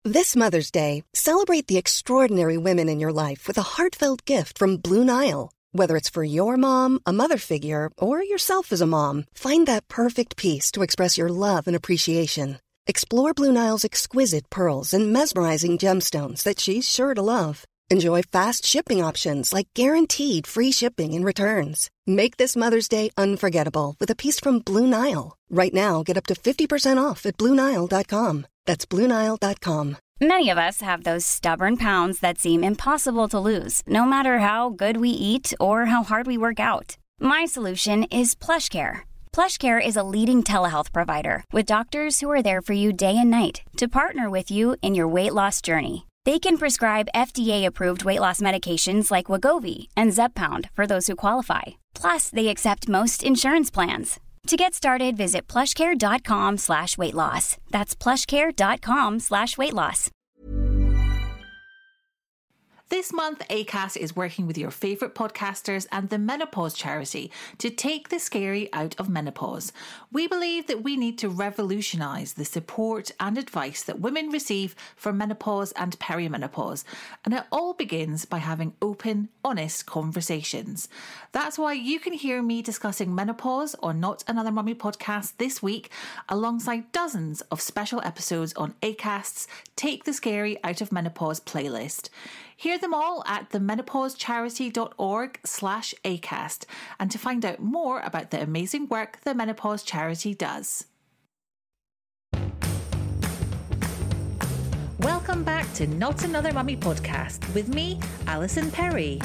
This Mother's Day, celebrate the extraordinary women in your life with a heartfelt gift from Blue Nile. Whether it's for your mom, a mother figure, or yourself as a mom, find that perfect piece to express your love and appreciation. Explore Blue Nile's exquisite pearls and mesmerizing gemstones that she's sure to love. Enjoy fast shipping options like guaranteed free shipping and returns. Make this Mother's Day unforgettable with a piece from Blue Nile. Right now, get up to 50% off at BlueNile.com. That's BlueNile.com. Many of us have those stubborn pounds that seem impossible to lose, no matter how good we eat or how hard we work out. My solution is PlushCare. PlushCare is a leading telehealth provider with doctors who are there for you day and night to partner with you in your weight loss journey. They can prescribe FDA-approved weight loss medications like Wegovy and Zepbound for those who qualify. Plus, they accept most insurance plans. To get started, visit plushcare.com/weightloss. That's plushcare.com/weightloss. This month, ACAST is working with your favourite podcasters and the Menopause Charity to take the scary out of menopause. We believe that we need to revolutionise the support and advice that women receive for menopause and perimenopause. And it all begins by having open, honest conversations. That's why you can hear me discussing menopause on Not Another Mummy podcast this week, alongside dozens of special episodes on ACAST's Take the Scary Out of Menopause playlist. Hear them all at themenopausecharity.org/ACAST and to find out more about the amazing work the Menopause Charity does. Welcome back to Not Another Mummy podcast with me, Alison Perry.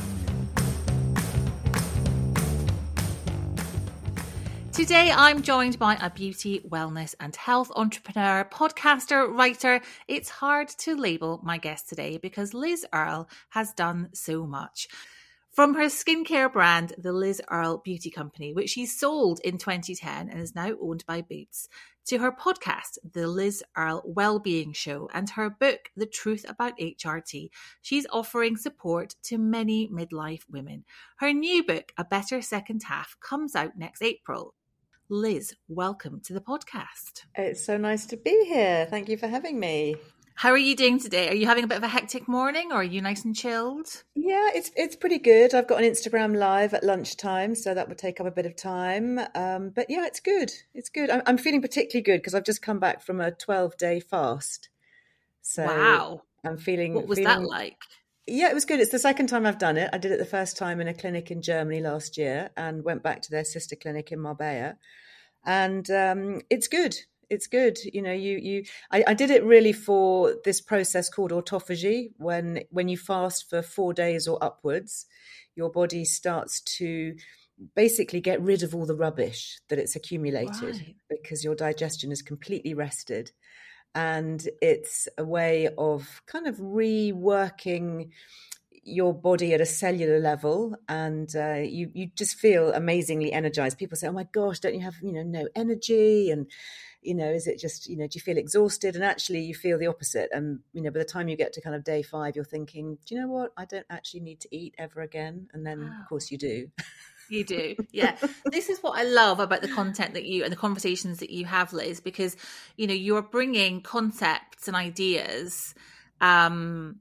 Today, I'm joined by a beauty, wellness and health entrepreneur, podcaster, writer. It's hard to label my guest today because Liz Earle has done so much. From her skincare brand, the Liz Earle Beauty Company, which she sold in 2010 and is now owned by Boots, to her podcast, The Liz Earle Wellbeing Show, and her book, The Truth About HRT, she's offering support to many midlife women. Her new book, A Better Second Half, comes out next April. Liz, welcome to the podcast. It's so nice to be here. Thank you for having me. How are you doing today? Are you having a bit of a hectic morning or are you nice and chilled? Yeah, it's pretty good. I've got an Instagram live at lunchtime, so that would take up a bit of time. But yeah, it's good. It's good. I'm feeling particularly good because I've just come back from a 12-day fast. So wow. I'm feeling... What was that like? Yeah, it was good. It's the second time I've done it. I did it the first time in a clinic in Germany last year and went back to their sister clinic in Marbella. And it's good. It's good. You know, I did it really for this process called autophagy. When you fast for 4 days or upwards, your body starts to basically get rid of all the rubbish that it's accumulated because your digestion is completely rested. And it's a way of kind of reworking your body at a cellular level, and you just feel amazingly energized. People say, oh my gosh, don't you have no energy, and is it just do you feel exhausted? And actually you feel the opposite. And by the time you get to kind of day 5, you're thinking, do you know what, I don't actually need to eat ever again. And then of course you do. You do. Yeah. This is what I love about the content that you and the conversations that you have, Liz, because you're bringing concepts and ideas and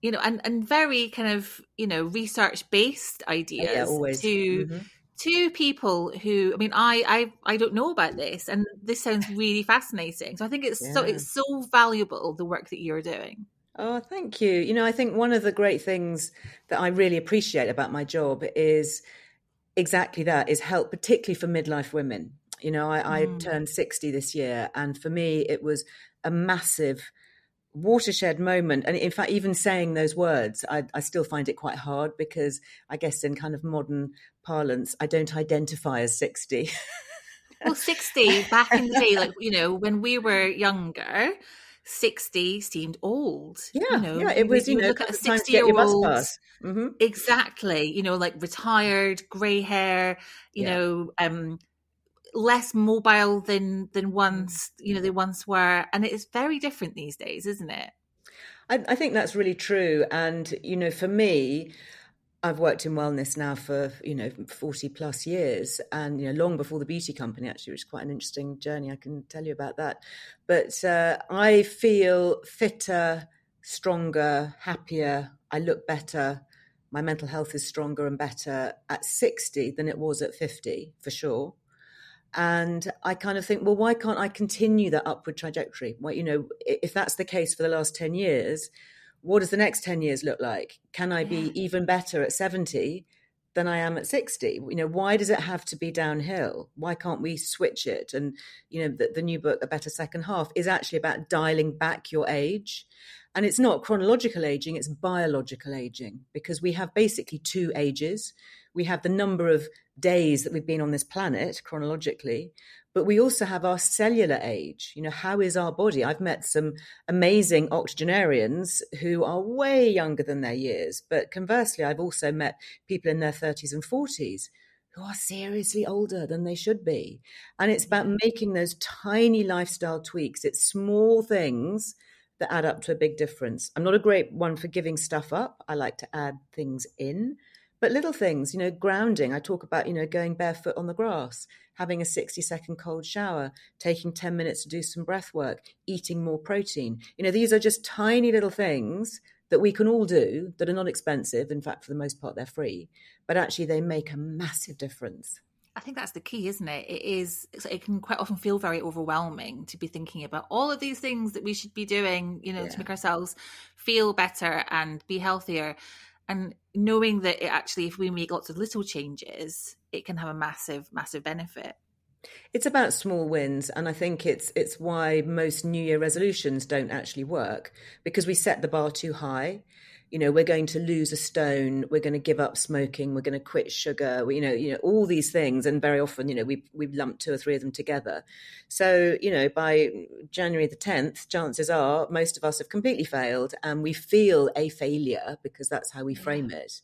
very kind of, research-based ideas to people who, I don't know about this, and this sounds really fascinating. So I think it's so valuable, the work that you're doing. Oh, thank you. I think one of the great things that I really appreciate about my job is exactly that, is help, particularly for midlife women. I turned 60 this year, and for me, it was a massive watershed moment. And in fact, even saying those words, I still find it quite hard because I guess in kind of modern parlance, I don't identify as 60. Well, 60 back in the day, when we were younger, 60 seemed old. Yeah, it was, look at a 60-year-old. Mm-hmm. Exactly. Retired, grey hair, less mobile than once, they once were. And it is very different these days, isn't it? I think that's really true. And, for me, I've worked in wellness now for, 40 plus years, and, long before the beauty company, actually, which is quite an interesting journey. I can tell you about that. But I feel fitter, stronger, happier. I look better. My mental health is stronger and better at 60 than it was at 50, for sure. And I kind of think, well, why can't I continue that upward trajectory? Well, if that's the case for the last 10 years, what does the next 10 years look like? Can I be even better at 70 than I am at 60? Why does it have to be downhill? Why can't we switch it? And, the new book, A Better Second Half, is actually about dialing back your age. And it's not chronological aging, it's biological aging, because we have basically two ages. We have the number of days that we've been on this planet chronologically, but we also have our cellular age. How is our body? I've met some amazing octogenarians who are way younger than their years. But conversely, I've also met people in their 30s and 40s who are seriously older than they should be. And it's about making those tiny lifestyle tweaks. It's small things that add up to a big difference. I'm not a great one for giving stuff up. I like to add things in. But little things, grounding. I talk about, going barefoot on the grass, having a 60-second cold shower, taking 10 minutes to do some breath work, eating more protein. These are just tiny little things that we can all do that are not expensive. In fact, for the most part, they're free. But actually, they make a massive difference. I think that's the key, isn't it? It can quite often feel very overwhelming to be thinking about all of these things that we should be doing, to make ourselves feel better and be healthier. And knowing that if we make lots of little changes, it can have a massive, massive benefit. It's about small wins. And I think it's why most New Year resolutions don't actually work, because we set the bar too high. We're going to lose a stone. We're going to give up smoking. We're going to quit sugar. All these things. And very often, we've lumped 2 or 3 of them together. So, by January the 10th, chances are most of us have completely failed, and we feel a failure because that's how we frame it.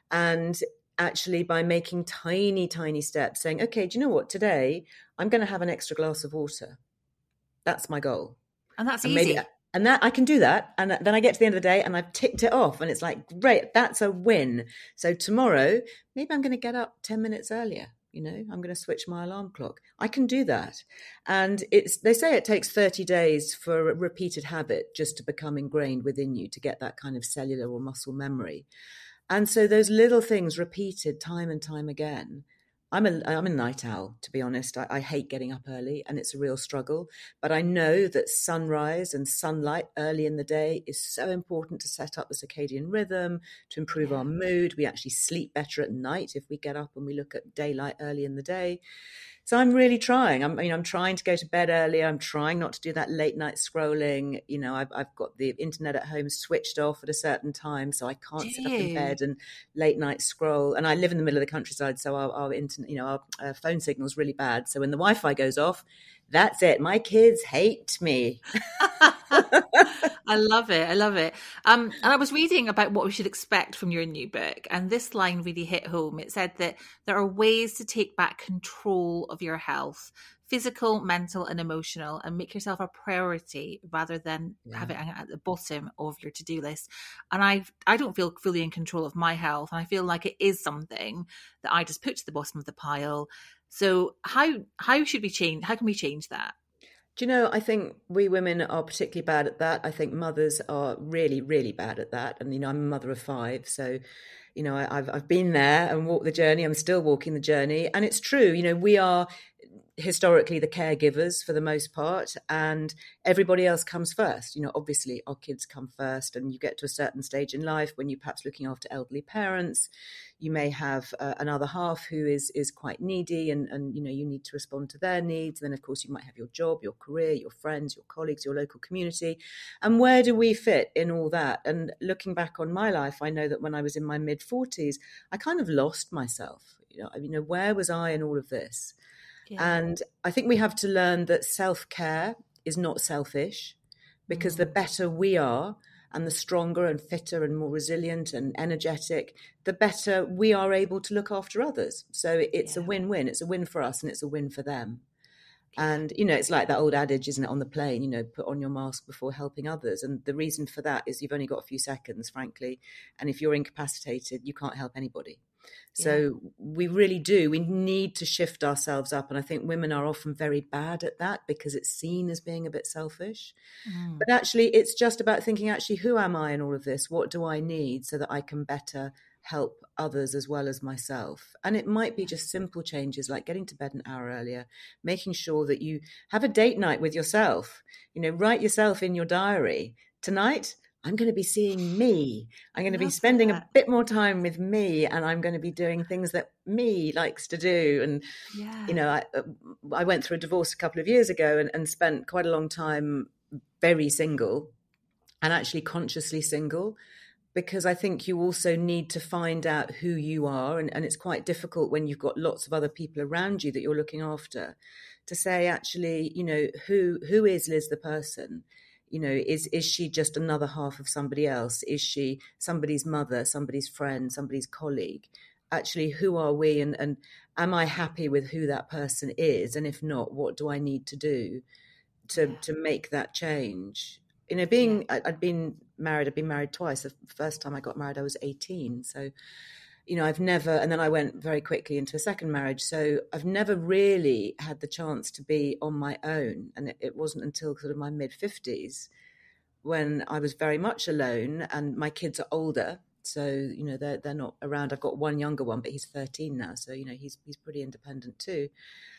And actually, by making tiny, tiny steps, saying, okay, do you know what? Today, I'm going to have an extra glass of water. That's my goal. And that's easy. And that I can do that. And then I get to the end of the day and I've ticked it off. And it's like, great, that's a win. So tomorrow, maybe I'm going to get up 10 minutes earlier. I'm going to switch my alarm clock. I can do that. And they say it takes 30 days for a repeated habit just to become ingrained within you, to get that kind of cellular or muscle memory. And so those little things repeated time and time again. I'm a night owl, to be honest. I hate getting up early, and it's a real struggle. But I know that sunrise and sunlight early in the day is so important to set up the circadian rhythm, to improve our mood. We actually sleep better at night if we get up and we look at daylight early in the day. So I'm really trying. I'm trying to go to bed earlier. I'm trying not to do that late night scrolling. I've got the internet at home switched off at a certain time, so I can't sit up in bed and late night scroll. And I live in the middle of the countryside, so our internet, our phone signal is really bad. So when the Wi-Fi goes off, that's it. My kids hate me. I love it. I love it. And I was reading about what we should expect from your new book, and this line really hit home. It said that there are ways to take back control of your health, physical, mental, and emotional, and make yourself a priority rather than have it at the bottom of your to-do list. And I don't feel fully in control of my health, and I feel like it is something that I just put to the bottom of the pile. So how should we change? How can we change that? Do you know, I think we women are particularly bad at that. I think mothers are really, really bad at that. And, I'm a mother of 5. So, I've been there and walked the journey. I'm still walking the journey. And it's true, we are historically the caregivers for the most part, and everybody else comes first. Obviously our kids come first, and you get to a certain stage in life when you're perhaps looking after elderly parents. You may have another half who is quite needy, and you need to respond to their needs. Then of course you might have your job, your career, your friends, your colleagues, your local community. And where do we fit in all that? And looking back on my life, I know that when I was in my mid-40s, I kind of lost myself. Where was I in all of this? Yeah. And I think we have to learn that self-care is not selfish, because the better we are, and the stronger and fitter and more resilient and energetic, the better we are able to look after others. So it's a win-win. It's a win for us and it's a win for them. And, you know, it's like that old adage, isn't it, on the plane, you know, put on your mask before helping others. And the reason for that is you've only got a few seconds, frankly. And if you're incapacitated, you can't help anybody. So we really do. We need to shift ourselves up. And I think women are often very bad at that because it's seen as being a bit selfish. But actually, it's just about thinking, actually, who am I in all of this? What do I need so that I can better help others as well as myself? And it might be just simple changes like getting to bed an hour earlier, making sure that you have a date night with yourself. You know, write yourself in your diary, tonight I'm going to be seeing me. I'm going to be spending a bit more time with me, and I'm going to be doing things that me likes to do. And, you know, I went through a divorce a couple of years ago and spent quite a long time very single, and actually consciously single, because I think you also need to find out who you are. And it's quite difficult when you've got lots of other people around you that you're looking after to say, actually, you know, who is Liz the person? You know, is she just another half of somebody else? Is she somebody's mother, somebody's friend, somebody's colleague? Actually, who are we? And am I happy with who that person is? And if not, what do I need to do to make that change? You know, I'd been married twice. The first time I got married, I was 18. So, you know, I've never, and then I went very quickly into a second marriage. So I've never really had the chance to be on my own. And it wasn't until sort of my mid-50s when I was very much alone, and my kids are older. So, you know, they're not around. I've got one younger one, but he's 13 now. So, you know, he's pretty independent too.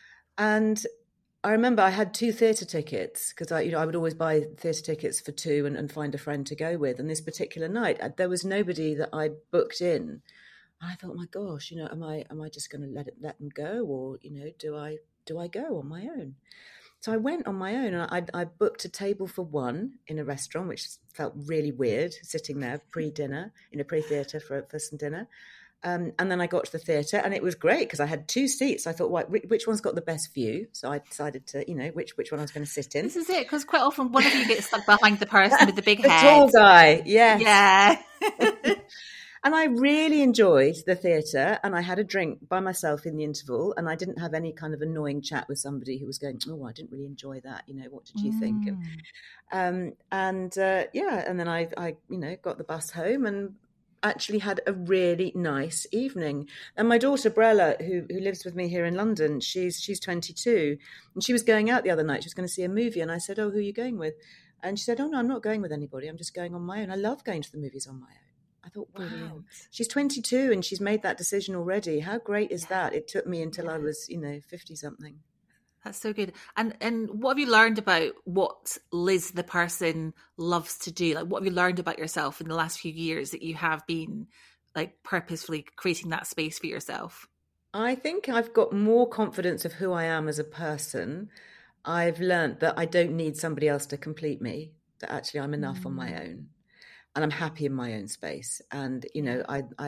And I remember I had 2 theatre tickets because I would always buy theatre tickets for 2 and find a friend to go with. And this particular night, there was nobody that I booked in. And I thought, my gosh, you know, am I just going to let them go, or, you know, do I go on my own? So I went on my own, and I booked a table for 1 in a restaurant, which felt really weird, sitting there pre-dinner in a pre-theatre for some dinner. And then I got to the theatre, and it was great because I had 2 seats. I thought, which one's got the best view? So I decided to, you know, which one I was going to sit in. This is it, because quite often one of you gets stuck behind the person with the big the head. Tall guy, yes. Yeah. And I really enjoyed the theatre, and I had a drink by myself in the interval, and I didn't have any kind of annoying chat with somebody who was going, oh, I didn't really enjoy that. You know, what did you think? And then I you know, got the bus home and actually had a really nice evening. And my daughter Brella, who lives with me here in London, she's 22, and she was going out the other night. She was going to see a movie, and I said, oh, who are you going with? And she said, oh, no, I'm not going with anybody. I'm just going on my own. I love going to the movies on my own. I thought, wow, brilliant. She's 22 and she's made that decision already. How great is that? It took me until I was, you know, 50 something. That's so good. And what have you learned about what Liz the person loves to do? Like, what have you learned about yourself in the last few years that you have been like purposefully creating that space for yourself? I think I've got more confidence of who I am as a person. I've learned that I don't need somebody else to complete me, that actually I'm enough on my own. And I'm happy in my own space. And, you know,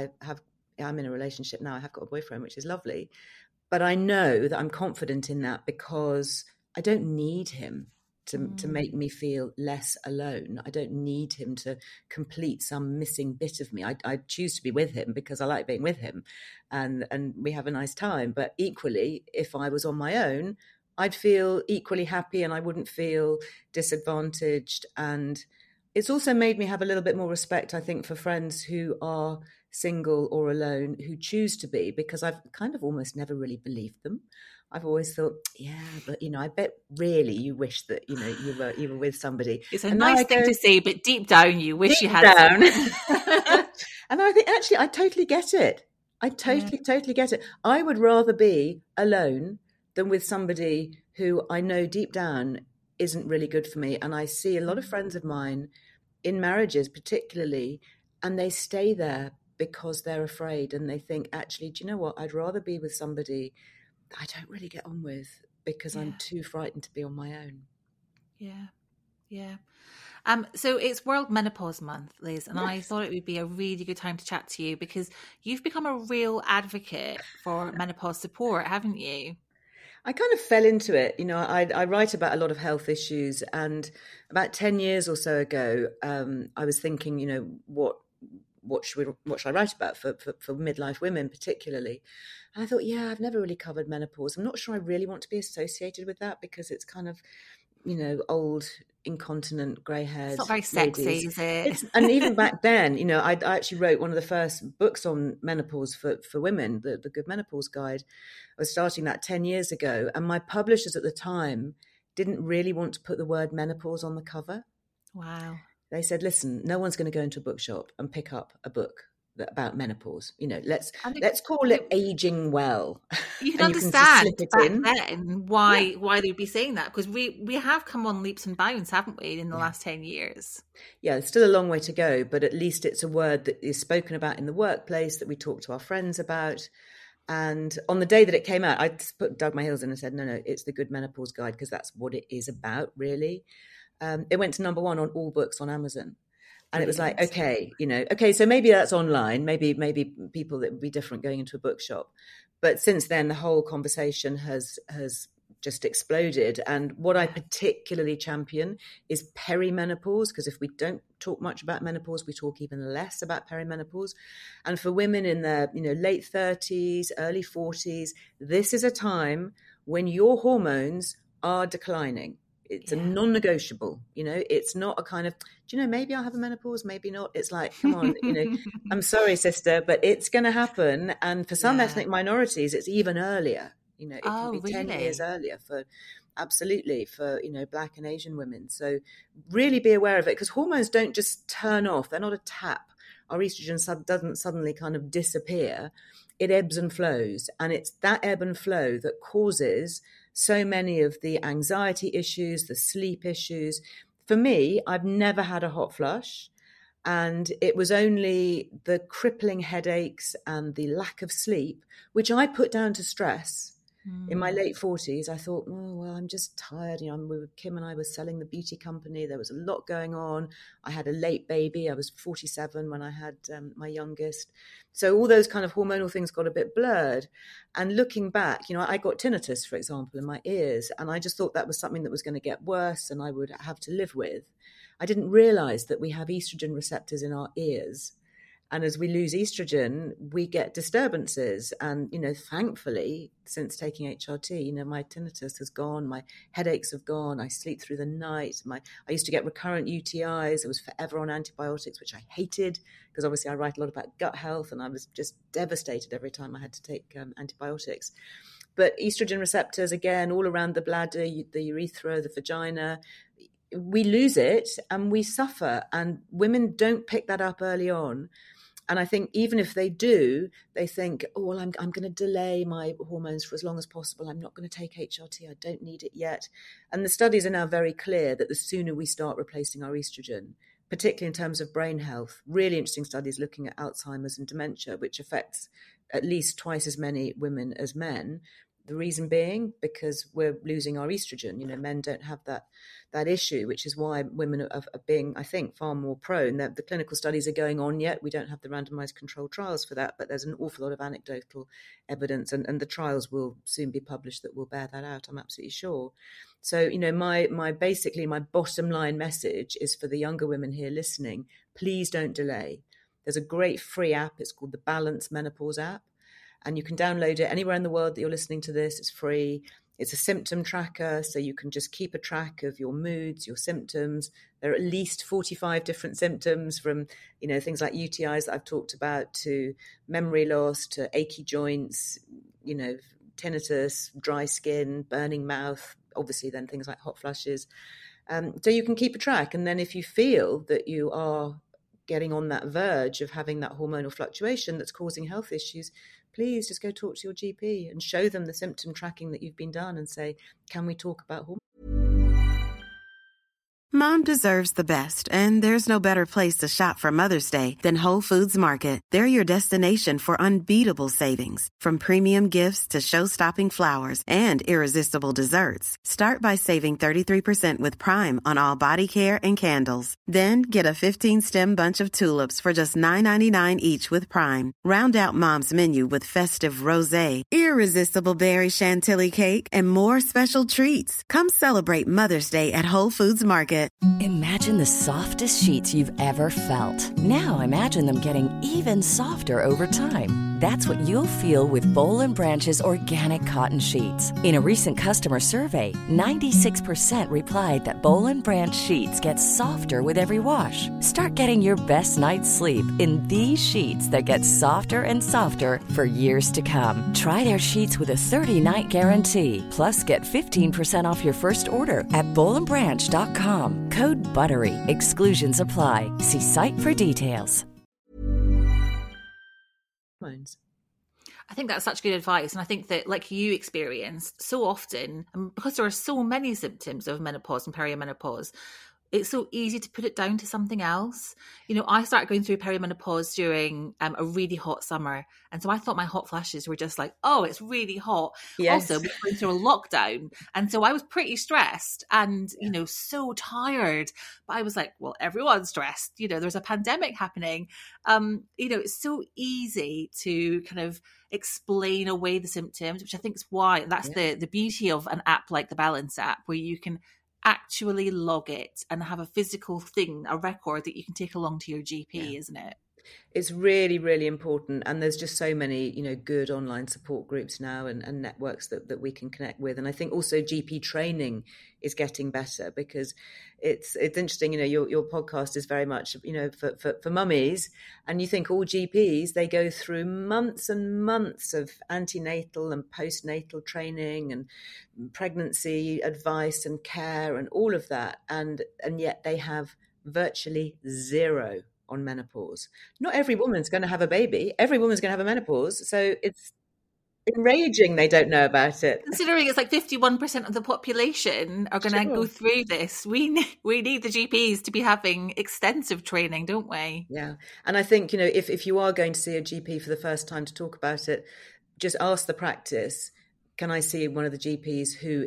I'm in a relationship now. I have got a boyfriend, which is lovely. But I know that I'm confident in that because I don't need him to make me feel less alone. I don't need him to complete some missing bit of me. I choose to be with him because I like being with him. And we have a nice time. But equally, if I was on my own, I'd feel equally happy and I wouldn't feel disadvantaged. And it's also made me have a little bit more respect, I think, for friends who are single or alone, who choose to be, because I've kind of almost never really believed them. I've always thought, yeah, but, you know, I bet really you wish that, you know, you were with somebody. It's a nice thing to say, but deep down you wish you had down. And I think, actually, I totally get it. I totally get it. I would rather be alone than with somebody who I know deep down isn't really good for me. And I see a lot of friends of mine in marriages particularly, and they stay there because they're afraid and they think, actually, do you know what? I'd rather be with somebody I don't really get on with because I'm too frightened to be on my own. Yeah. So it's World Menopause Month, Liz, and I thought it would be a really good time to chat to you because you've become a real advocate for menopause support, haven't you? I kind of fell into it. You know, I write about a lot of health issues, and about 10 years or so ago, I was thinking, you know, what should I write about for midlife women particularly? And I thought, yeah, I've never really covered menopause. I'm not sure I really want to be associated with that because it's kind of, old, incontinent, grey-haired. It's not very sexy, ladies. Is it? And even back then, I actually wrote one of the first books on menopause for women, the Good Menopause Guide. I was starting that 10 years ago, and my publishers at the time didn't really want to put the word menopause on the cover. Wow. They said, listen, no one's going to go into a bookshop and pick up a book about menopause. Let's call it aging well. You can understand then why they'd be saying that, because we have come on leaps and bounds, haven't we, in the last 10 years? Yeah, it's still a long way to go, but at least it's a word that is spoken about in the workplace, that we talk to our friends about. And on the day that it came out, I just dug my heels in and said, no, it's the Good Menopause Guide, because that's what it is about, really. It went to number 1 on all books on Amazon. And it was like, okay, so maybe that's online. Maybe people, that would be different going into a bookshop. But since then, the whole conversation has just exploded. And what I particularly champion is perimenopause, because if we don't talk much about menopause, we talk even less about perimenopause. And for women in their late 30s, early 40s, this is a time when your hormones are declining. It's a non-negotiable, it's not a kind of, maybe I'll have a menopause, maybe not. It's like, come on, I'm sorry, sister, but it's going to happen. And for some ethnic minorities, it's even earlier. It can be 10 years earlier for Black and Asian women. So really be aware of it, because hormones don't just turn off. They're not a tap. Our estrogen doesn't suddenly kind of disappear. It ebbs and flows. And it's that ebb and flow that causes so many of the anxiety issues, the sleep issues. For me, I've never had a hot flush. And it was only the crippling headaches and the lack of sleep, which I put down to stress. In my late 40s, I thought, I'm just tired. Kim and I were selling the beauty company. There was a lot going on. I had a late baby. I was 47 when I had my youngest. So all those kind of hormonal things got a bit blurred. And looking back, I got tinnitus, for example, in my ears. And I just thought that was something that was going to get worse and I would have to live with. I didn't realize that we have estrogen receptors in our ears. And as we lose estrogen, we get disturbances. And, thankfully, since taking HRT, my tinnitus has gone, my headaches have gone, I sleep through the night. I used to get recurrent UTIs. I was forever on antibiotics, which I hated, because obviously I write a lot about gut health, and I was just devastated every time I had to take antibiotics. But estrogen receptors, again, all around the bladder, the urethra, the vagina, we lose it and we suffer. And women don't pick that up early on. And I think even if they do, they think, I'm going to delay my hormones for as long as possible. I'm not going to take HRT. I don't need it yet. And the studies are now very clear that the sooner we start replacing our estrogen, particularly in terms of brain health, really interesting studies looking at Alzheimer's and dementia, which affects at least twice as many women as men. The reason being because we're losing our estrogen. Men don't have that issue, which is why women are being, I think, far more prone. The clinical studies are going on yet. We don't have the randomized controlled trials for that, but there's an awful lot of anecdotal evidence, and the trials will soon be published that will bear that out, I'm absolutely sure. So, my bottom line message is for the younger women here listening, please don't delay. There's a great free app. It's called the Balance Menopause app. And you can download it anywhere in the world that you're listening to this. It's free. It's a symptom tracker, so you can just keep a track of your moods, your symptoms. There are at least 45 different symptoms, from things like UTIs that I've talked about, to memory loss, to achy joints, tinnitus, dry skin, burning mouth, obviously then things like hot flushes. So you can keep a track. And then if you feel that you are getting on that verge of having that hormonal fluctuation that's causing health issues, please just go talk to your GP and show them the symptom tracking that you've been done and say, can we talk about hormones? Mom deserves the best, and there's no better place to shop for Mother's Day than Whole Foods Market. They're your destination for unbeatable savings, from premium gifts to show-stopping flowers and irresistible desserts. Start by saving 33% with Prime on all body care and candles. Then get a 15-stem bunch of tulips for just $9.99 each with Prime. Round out Mom's menu with festive rosé, irresistible berry chantilly cake, and more special treats. Come celebrate Mother's Day at Whole Foods Market. it. Imagine the softest sheets you've ever felt. Now imagine them getting even softer over time. That's what you'll feel with Boll & Branch's organic cotton sheets. In a recent customer survey, 96% replied that Boll & Branch sheets get softer with every wash. Start getting your best night's sleep in these sheets that get softer and softer for years to come. Try their sheets with a 30-night guarantee. Plus, get 15% off your first order at bollandbranch.com. Code BUTTERY. Exclusions apply. See site for details. I think that's such good advice. And I think that, like you experienced so often, and because there are so many symptoms of menopause and perimenopause, it's so easy to put it down to something else. You know, I started going through perimenopause during a really hot summer. And so I thought my hot flashes were just like, oh, it's really hot. Yes. Also, we were going through a lockdown. And so I was pretty stressed and, you know, so tired. But I was like, well, everyone's stressed. You know, there's a pandemic happening. You know, it's so easy to kind of explain away the symptoms, which I think is why that's the beauty of an app like the Balance app, where you can actually log it and have a physical thing, a record that you can take along to your GP, isn't it? It's really, really important. And there's just so many, you know, good online support groups now and networks that we can connect with. And I think also GP training is getting better, because it's interesting, you know, your podcast is very much, you know, for mummies, and you think all GPs, they go through months and months of antenatal and postnatal training and pregnancy advice and care and all of that. And yet they have virtually zero on menopause. Not every woman's going to have a baby. Every woman's going to have a menopause. So it's enraging they don't know about it. Considering it's like 51% of the population are going to go through this, we need the GPs to be having extensive training, don't we? Yeah. And I think, you know, if you are going to see a GP for the first time to talk about it, just ask the practice, can I see one of the GPs who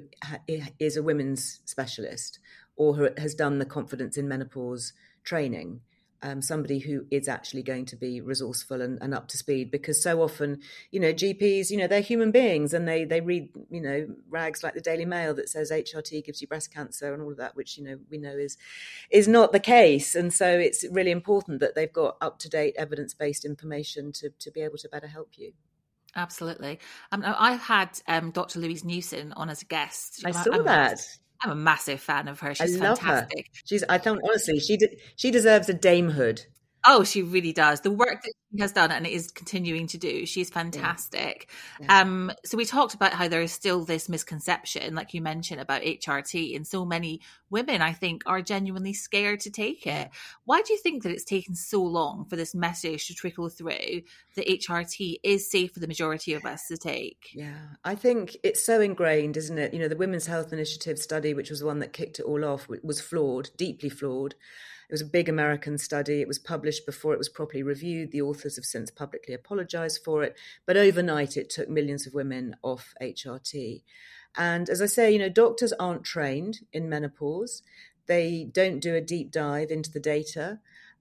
is a women's specialist or who has done the confidence in menopause training? Somebody who is actually going to be resourceful and up to speed, because so often, you know, GPs, you know, they're human beings and they read, you know, rags like the Daily Mail that says HRT gives you breast cancer and all of that, which, you know, we know is not the case. And so it's really important that they've got up-to-date evidence-based information to be able to better help you. Absolutely. I've had Dr. Louise Newson on as a guest. I saw that. I'm a massive fan of her. She's fantastic. I thought, honestly, she deserves a damehood. Oh, she really does. The work that she has done and is continuing to do, she's fantastic. Yeah. So we talked about how there is still this misconception, like you mentioned, about HRT, and so many women, I think, are genuinely scared to take it. Why do you think that it's taken so long for this message to trickle through that HRT is safe for the majority of us to take? Yeah, I think it's so ingrained, isn't it? You know, the Women's Health Initiative study, which was the one that kicked it all off, was flawed, deeply flawed. It was a big American study. It was published before it was properly reviewed. The authors have since publicly apologized for it. But overnight, it took millions of women off HRT. And as I say, you know, doctors aren't trained in menopause. They don't do a deep dive into the data.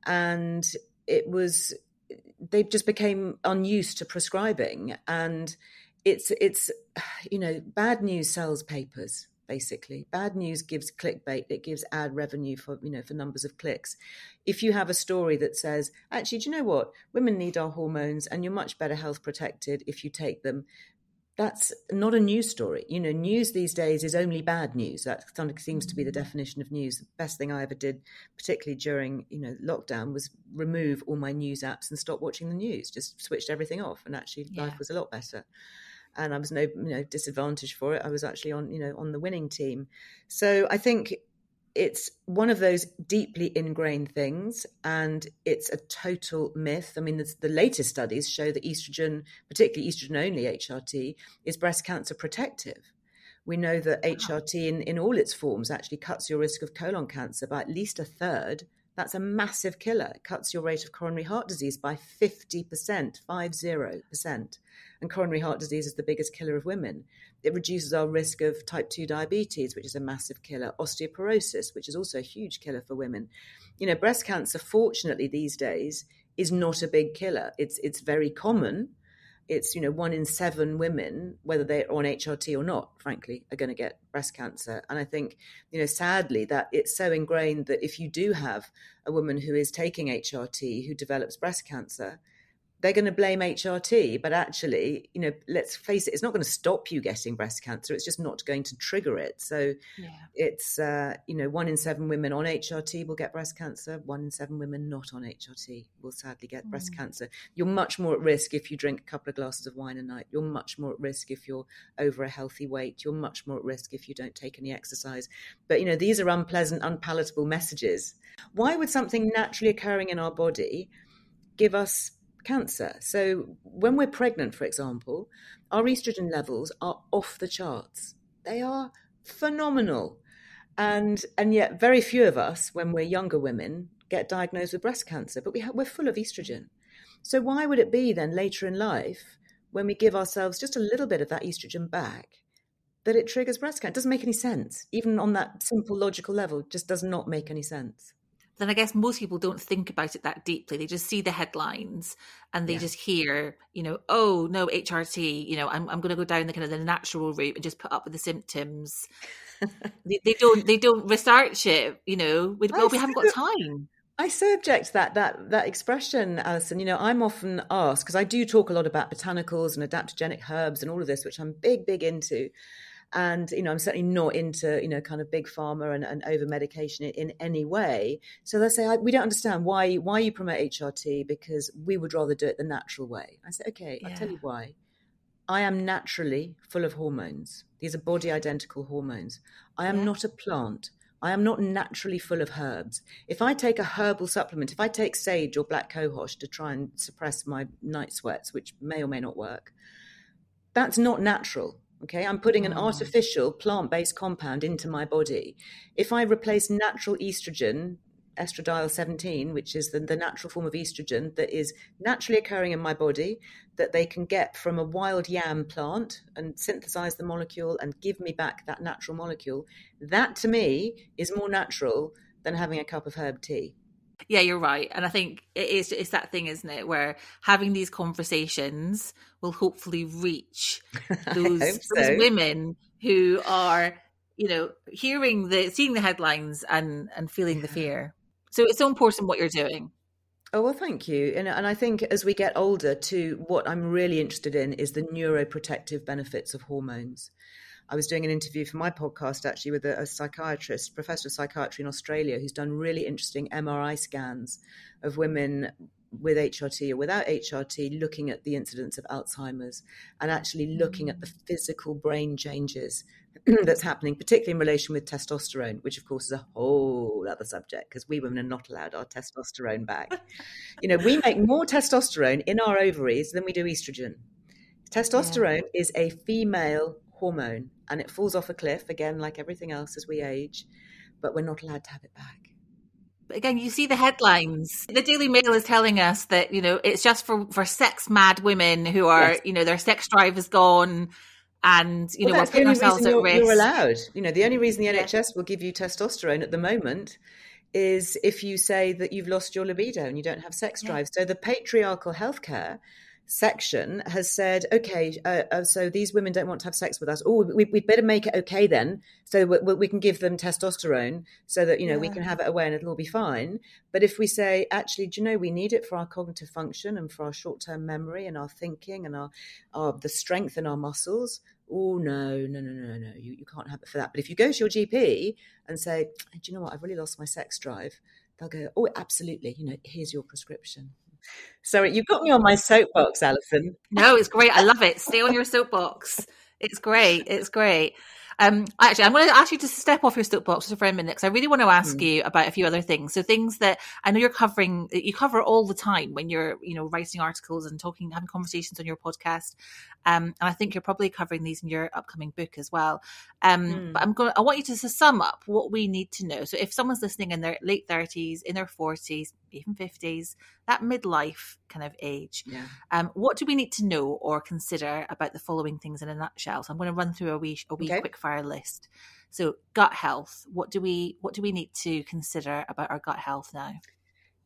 And they just became unused to prescribing. And it's you know, bad news sells papers. Basically, bad news gives clickbait. It gives ad revenue for numbers of clicks. If you have a story that says, actually, do you know what? Women need our hormones and you're much better health protected if you take them. That's not a news story. You know, news these days is only bad news. That seems to be the definition of news. The best thing I ever did, particularly during, you know, lockdown, was remove all my news apps and stop watching the news. Just switched everything off, and actually life was a lot better. And I was no disadvantage for it. I was actually on the winning team. So I think it's one of those deeply ingrained things, and it's a total myth. I mean, the latest studies show that estrogen, particularly estrogen-only HRT, is breast cancer protective. We know that HRT in all its forms actually cuts your risk of colon cancer by at least a third. That's a massive killer. It cuts your rate of coronary heart disease by 50%, 50%. And coronary heart disease is the biggest killer of women. It reduces our risk of type 2 diabetes, which is a massive killer, osteoporosis, which is also a huge killer for women. You know, breast cancer, fortunately, these days is not a big killer. It's very common, it's, 1 in 7 women, whether they're on HRT or not, frankly, are going to get breast cancer. And I think, sadly, that it's so ingrained that if you do have a woman who is taking HRT who develops breast cancer, they're going to blame HRT, but actually, let's face it, it's not going to stop you getting breast cancer. It's just not going to trigger it. So it's, 1 in 7 women on HRT will get breast cancer. 1 in 7 women not on HRT will sadly get breast cancer. You're much more at risk if you drink a couple of glasses of wine a night. You're much more at risk if you're over a healthy weight. You're much more at risk if you don't take any exercise. But, these are unpleasant, unpalatable messages. Why would something naturally occurring in our body give us cancer? So when we're pregnant, for example, our estrogen levels are off the charts. They are phenomenal. And yet very few of us, when we're younger women, get diagnosed with breast cancer, but we're full of estrogen. So why would it be then later in life, when we give ourselves just a little bit of that estrogen back, that it triggers breast cancer? It doesn't make any sense. Even on that simple logical level, it just does not make any sense. Then I guess most people don't think about it that deeply. They just see the headlines and they just hear, oh no, HRT, I'm going to go down the kind of the natural route and just put up with the symptoms. they don't research it, we haven't got time. I so object to that expression, Alison. I'm often asked, because I do talk a lot about botanicals and adaptogenic herbs and all of this, which I'm big into. And, I'm certainly not into, kind of big pharma and over medication in any way. So they say, we don't understand why you promote HRT, because we would rather do it the natural way. I say, okay, I'll tell you why. I am naturally full of hormones. These are body identical hormones. I am not a plant. I am not naturally full of herbs. If I take a herbal supplement, if I take sage or black cohosh to try and suppress my night sweats, which may or may not work, that's not natural. Okay, I'm putting an artificial plant-based compound into my body. If I replace natural estrogen, estradiol 17, which is the natural form of estrogen that is naturally occurring in my body, that they can get from a wild yam plant and synthesize the molecule and give me back that natural molecule, that to me is more natural than having a cup of herb tea. Yeah, you're right. And I think it's that thing, isn't it, where having these conversations will hopefully reach those women who are, seeing the headlines and feeling the fear. So it's so important what you're doing. Oh, well, thank you. And I think as we get older too, what I'm really interested in is the neuroprotective benefits of hormones. I was doing an interview for my podcast actually with a psychiatrist, professor of psychiatry in Australia, who's done really interesting MRI scans of women with HRT or without HRT, looking at the incidence of Alzheimer's and actually looking at the physical brain changes that's happening, particularly in relation with testosterone, which of course is a whole other subject because we women are not allowed our testosterone back. We make more testosterone in our ovaries than we do estrogen. Testosterone is a female hormone and it falls off a cliff, again, like everything else as we age, but we're not allowed to have it back. But again, you see the headlines. The Daily Mail is telling us that, it's just for sex mad women who are, their sex drive is gone and, we're putting ourselves at risk. You're allowed. The only reason the NHS will give you testosterone at the moment is if you say that you've lost your libido and you don't have sex drive. So the patriarchal healthcare section has said, okay, so these women don't want to have sex with us. Oh, we'd better make it okay then, so we can give them testosterone so that we can have it away and it'll all be fine. But if we say, actually, do you know, we need it for our cognitive function and for our short-term memory and our thinking and our the strength in our muscles. Oh no, you can't have it for that. But if you go to your GP and say, do you know what, I've really lost my sex drive, they'll go, oh, absolutely, here's your prescription. Sorry, you've got me on my soapbox, Alison. No, it's great. I love it. Stay on your soapbox. It's great. It's great. Actually, I'm going to ask you to step off your soapbox for a minute because I really want to ask you about a few other things. So things that I know you cover all the time when you're, writing articles and having conversations on your podcast. And I think you're probably covering these in your upcoming book as well. But I want you to sum up what we need to know. So if someone's listening in their late 30s, in their 40s, even 50s, that midlife kind of age, what do we need to know or consider about the following things in a nutshell? So I'm going to run through a wee quick fire list. So gut health, what do we need to consider about our gut health now?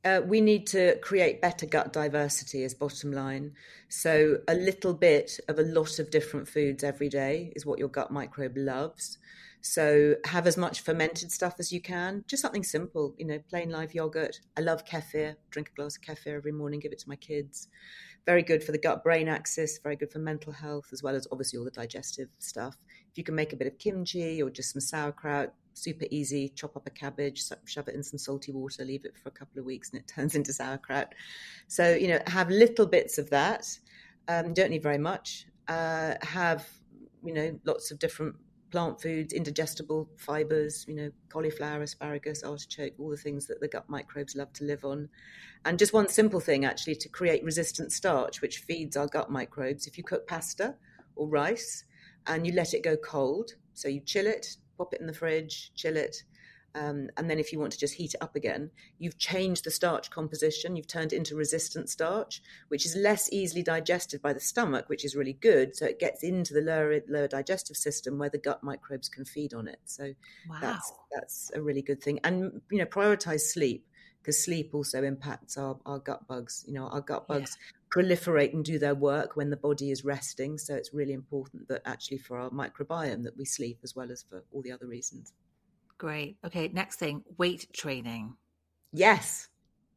we need to create better gut diversity is bottom line. So a little bit of a lot of different foods every day is what your gut microbe loves. So have as much fermented stuff as you can, just something simple, plain live yogurt. I love kefir, drink a glass of kefir every morning, give it to my kids. Very good for the gut-brain axis, very good for mental health, as well as obviously all the digestive stuff. If you can make a bit of kimchi or just some sauerkraut, super easy, chop up a cabbage, shove it in some salty water, leave it for a couple of weeks and it turns into sauerkraut. So, have little bits of that. Don't need very much. Have, lots of different plant foods, indigestible fibers, cauliflower, asparagus, artichoke, all the things that the gut microbes love to live on. And just one simple thing, actually, to create resistant starch, which feeds our gut microbes. If you cook pasta or rice and you let it go cold, so you chill it, pop it in the fridge, chill it, and then if you want to just heat it up again, you've changed the starch composition, you've turned it into resistant starch, which is less easily digested by the stomach, which is really good. So it gets into the lower digestive system where the gut microbes can feed on it. So wow. That's a really good thing. And, prioritize sleep, because sleep also impacts our gut bugs. Our gut bugs proliferate and do their work when the body is resting. So it's really important that actually for our microbiome that we sleep as well as for all the other reasons. Great. Okay, next thing, weight training. Yes.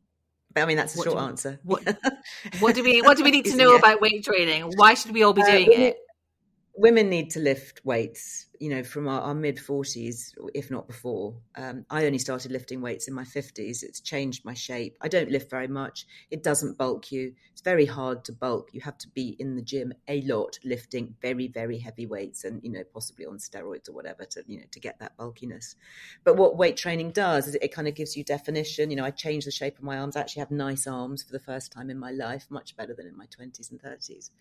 I mean, that's a short answer. What do we need to know about weight training? Why should we all be doing it? Women need to lift weights, from our mid-40s, if not before. I only started lifting weights in my 50s. It's changed my shape. I don't lift very much. It doesn't bulk you. It's very hard to bulk. You have to be in the gym a lot, lifting very, very heavy weights and, possibly on steroids or whatever to get that bulkiness. But what weight training does is it kind of gives you definition. I changed the shape of my arms. I actually have nice arms for the first time in my life, much better than in my 20s and 30s.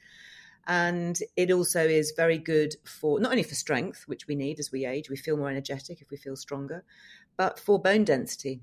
And it also is very good for, not only for strength, which we need as we age, we feel more energetic if we feel stronger, but for bone density.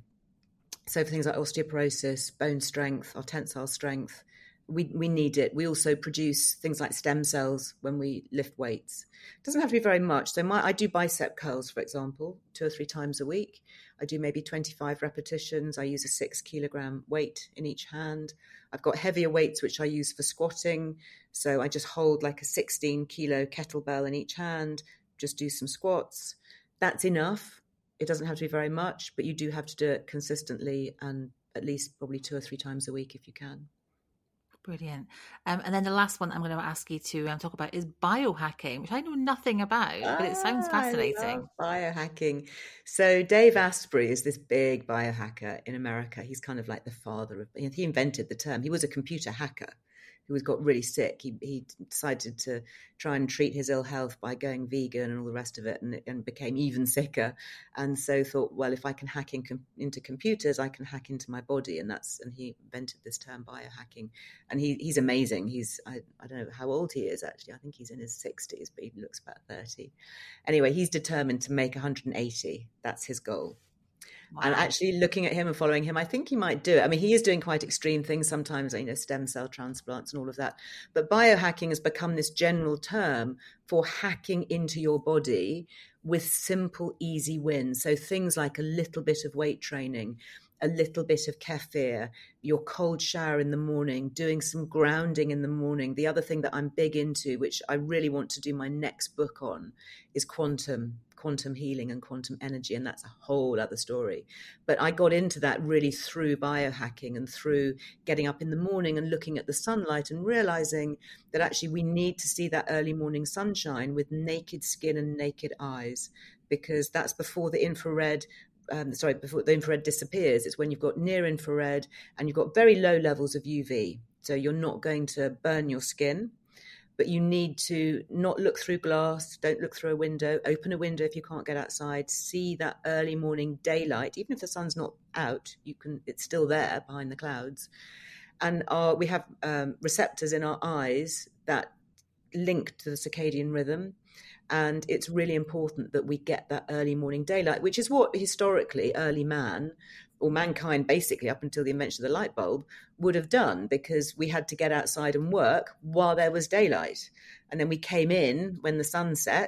So for things like osteoporosis, bone strength, our tensile strength, we need it. We also produce things like stem cells when we lift weights. It doesn't have to be very much. So I do bicep curls, for example, 2 or 3 times a week. I do maybe 25 repetitions. I use a 6 kilogram weight in each hand. I've got heavier weights, which I use for squatting. So I just hold like a 16 kilo kettlebell in each hand, just do some squats. That's enough. It doesn't have to be very much, but you do have to do it consistently and at least probably 2 or 3 times a week if you can. Brilliant. And then the last one I'm going to ask you to talk about is biohacking, which I know nothing about, but it sounds fascinating. I love biohacking. So Dave Asprey is this big biohacker in America. He's kind of like the father of, he invented the term. He was a computer hacker who got really sick. He decided to try and treat his ill health by going vegan and all the rest of it, and became even sicker. And so thought, well, if I can hack into computers, I can hack into my body. And he invented this term biohacking. And he's amazing. I don't know how old he is, actually. I think he's in his 60s, but he looks about 30. Anyway, he's determined to make 180. That's his goal. Wow. And actually looking at him and following him, I think he might do it. I mean, he is doing quite extreme things sometimes, stem cell transplants and all of that. But biohacking has become this general term for hacking into your body with simple, easy wins. So things like a little bit of weight training, a little bit of kefir, your cold shower in the morning, doing some grounding in the morning. The other thing that I'm big into, which I really want to do my next book on, is quantum healing and quantum energy, and that's a whole other story. But I got into that really through biohacking and through getting up in the morning and looking at the sunlight and realizing that actually we need to see that early morning sunshine with naked skin and naked eyes, because that's before the infrared before the infrared disappears. It's when you've got near infrared and you've got very low levels of UV. So you're not going to burn your skin, but you need to not look through glass, don't look through a window, open a window if you can't get outside, see that early morning daylight. Even if the sun's not out, it's still there behind the clouds. And we have receptors in our eyes that link to the circadian rhythm. And it's really important that we get that early morning daylight, which is what historically early man or mankind, basically up until the invention of the light bulb, would have done, because we had to get outside and work while there was daylight. And then we came in when the sun set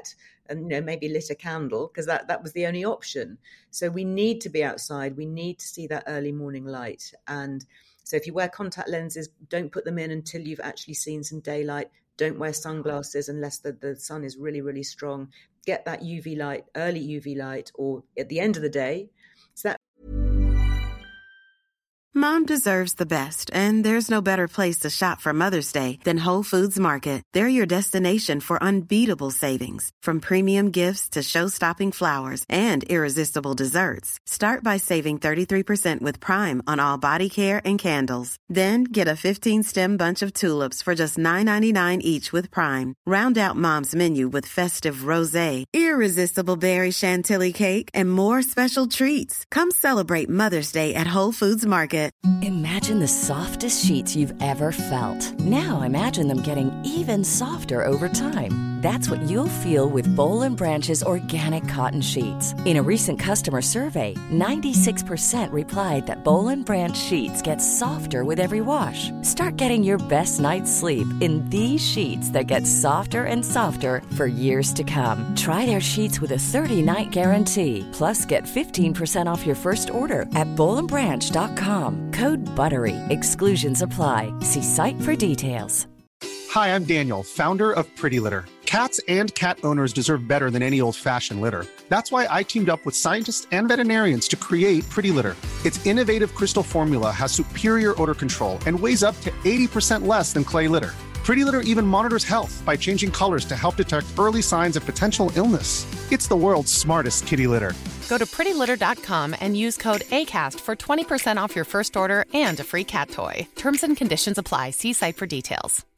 and maybe lit a candle, because that was the only option. So we need to be outside. We need to see that early morning light. And so if you wear contact lenses, don't put them in until you've actually seen some daylight. Don't wear sunglasses unless the sun is really, really strong. Get that UV light, early UV light, or at the end of the day. So that Mom deserves the best, and there's no better place to shop for Mother's Day than Whole Foods Market. They're your destination for unbeatable savings, from premium gifts to show-stopping flowers and irresistible desserts. Start by saving 33% with Prime on all body care and candles. Then get a 15-stem bunch of tulips for just $9.99 each with Prime. Round out Mom's menu with festive rosé, irresistible berry chantilly cake, and more special treats. Come celebrate Mother's Day at Whole Foods Market. Imagine the softest sheets you've ever felt. Now imagine them getting even softer over time. That's what you'll feel with Boll & Branch's organic cotton sheets. In a recent customer survey, 96% replied that Boll & Branch sheets get softer with every wash. Start getting your best night's sleep in these sheets that get softer and softer for years to come. Try their sheets with a 30-night guarantee. Plus, get 15% off your first order at bollandbranch.com. Code BUTTERY. Exclusions apply. See site for details. Hi, I'm Daniel, founder of Pretty Litter. Cats and cat owners deserve better than any old-fashioned litter. That's why I teamed up with scientists and veterinarians to create Pretty Litter. Its innovative crystal formula has superior odor control and weighs up to 80% less than clay litter. Pretty Litter even monitors health by changing colors to help detect early signs of potential illness. It's the world's smartest kitty litter. Go to prettylitter.com and use code ACAST for 20% off your first order and a free cat toy. Terms and conditions apply. See site for details.